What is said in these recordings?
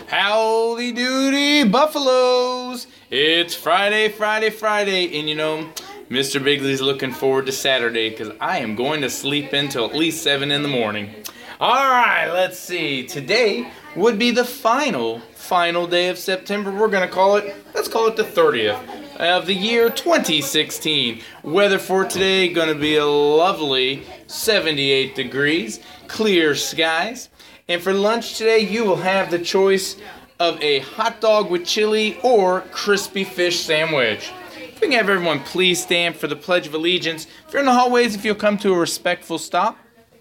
Howdy doody, Buffaloes! It's Friday, and you know, Mr. Bigley's looking forward to Saturday because I am going to sleep until at least 7 in the morning. Alright, let's see. Today would be the final day of September. Let's call it the 30th of the year 2016. Weather for today going to be a lovely 78 degrees, clear skies. And for lunch today, you will have the choice of a hot dog with chili or crispy fish sandwich. If we can have everyone please stand for the Pledge of Allegiance. If you're in the hallways, if you'll come to a respectful stop.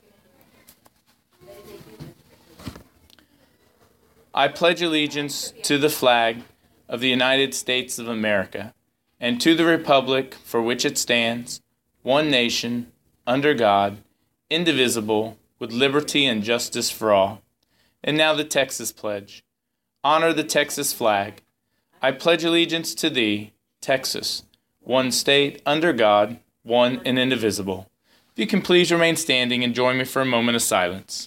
I pledge allegiance to the flag of the United States of America and to the republic for which it stands, one nation, under God, indivisible, with liberty and justice for all. And now the Texas Pledge. Honor the Texas flag. I pledge allegiance to thee, Texas, one state, under God, one and indivisible. If you can please remain standing and join me for a moment of silence.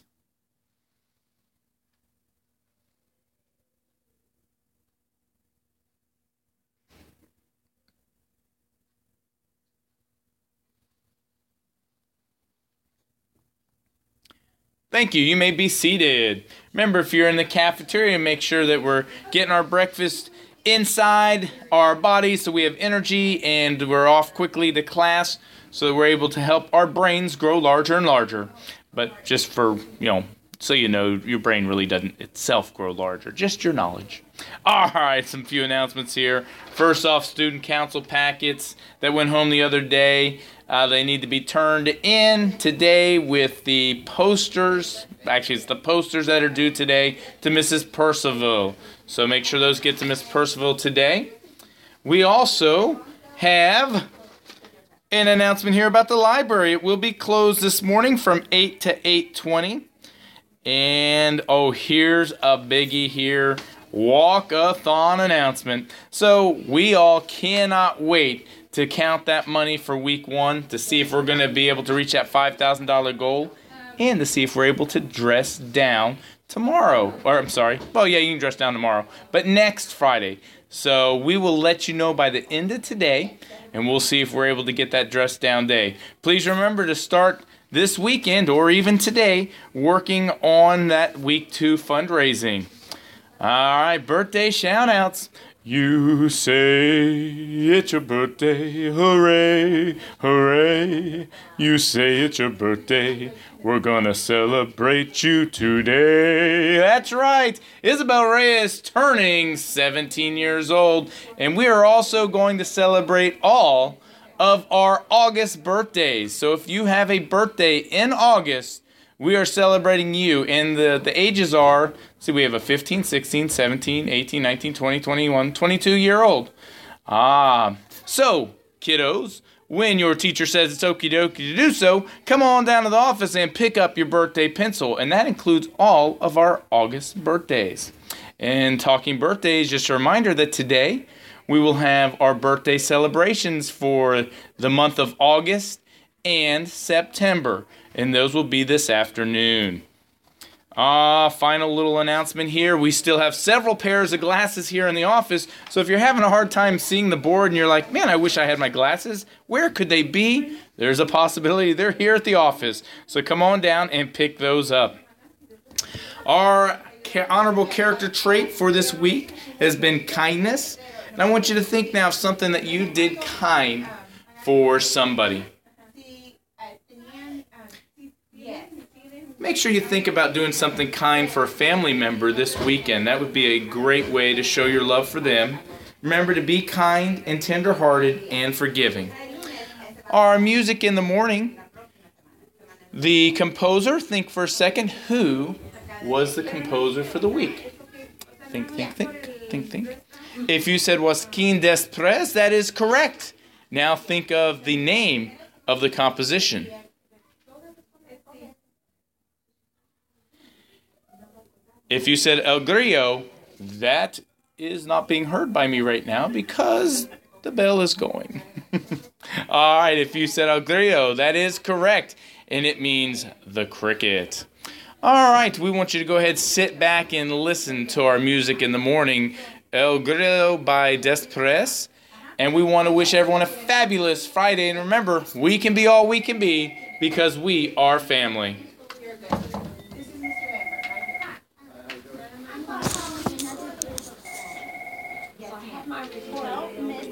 Thank you. You may be seated. Remember, if you're in the cafeteria, make sure that we're getting our breakfast inside our bodies so we have energy and we're off quickly to class so that we're able to help our brains grow larger and larger. But just for, so you know, your brain really doesn't itself grow larger, just your knowledge. All right, some few announcements here. First off, student council packets that went home the other day. They need to be turned in today with the posters. Actually, it's the posters that are due today to Mrs. Percival. So make sure those get to Miss Percival today. We also have an announcement here about the library. It will be closed this morning from 8 to 8:20. And, here's a biggie here. Walk-a-thon announcement. So we all cannot wait to count that money for week 1 to see if we're going to be able to reach that $5,000 goal and to see if we're able to dress down tomorrow. You can dress down tomorrow, but next Friday. So we will let you know by the end of today, and we'll see if we're able to get that dress down day. Please remember to start this weekend or even today working on that week 2 fundraising. All right, birthday shout-outs. You say it's your birthday, hooray, hooray. You say it's your birthday, we're gonna celebrate you today. That's right, Isabel Reyes turning 17 years old, and we are also going to celebrate all of our August birthdays. So if you have a birthday in August, we are celebrating you, and the ages are, we have a 15, 16, 17, 18, 19, 20, 21, 22-year-old. So, kiddos, when your teacher says it's okie dokie to do so, come on down to the office and pick up your birthday pencil, and that includes all of our August birthdays. And talking birthdays, just a reminder that today we will have our birthday celebrations for the month of August and September, and those will be this afternoon. Final little announcement here. We still have several pairs of glasses here in the office, so if you're having a hard time seeing the board and you're like, man, I wish I had my glasses, where could they be? There's a possibility they're here at the office, so come on down and pick those up. Our honorable character trait for this week has been kindness, and I want you to think now of something that you did kind for somebody. Make sure you think about doing something kind for a family member this weekend. That would be a great way to show your love for them. Remember to be kind and tender-hearted and forgiving. Our music in the morning. The composer, think for a second. Who was the composer for the week? Think. If you said Joaquin Desprez, that is correct. Now think of the name of the composition. If you said El Grillo, that is not being heard by me right now because the bell is going. All right, if you said El Grillo, that is correct, and it means the cricket. All right, we want you to go ahead, sit back, and listen to our music in the morning, El Grillo by Despres. And we want to wish everyone a fabulous Friday. And remember, we can be all we can be because we are family.